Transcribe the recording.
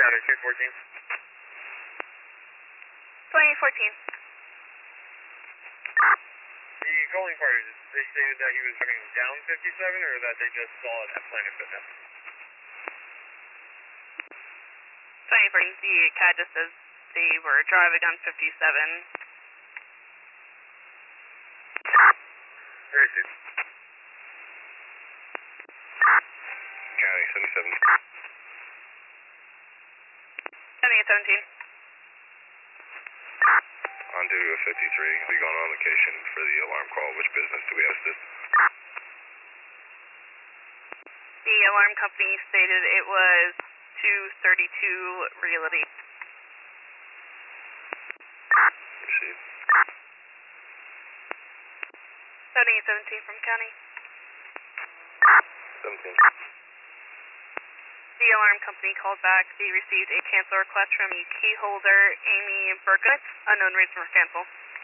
Router 214. 2014. The calling party, they stated that he was driving down 57 or that they just saw it at Planet Fitness? 2014. The CAD just says they were driving on 57. Very good. County 77. County 17. On to 53. Be going on location for the alarm call. Which business do we assist? The alarm company stated it was 232 Realty. Proceed. 17 from County. 17. The alarm company called back. They received a cancel request from key holder Amy Burkett. Unknown reason for cancel.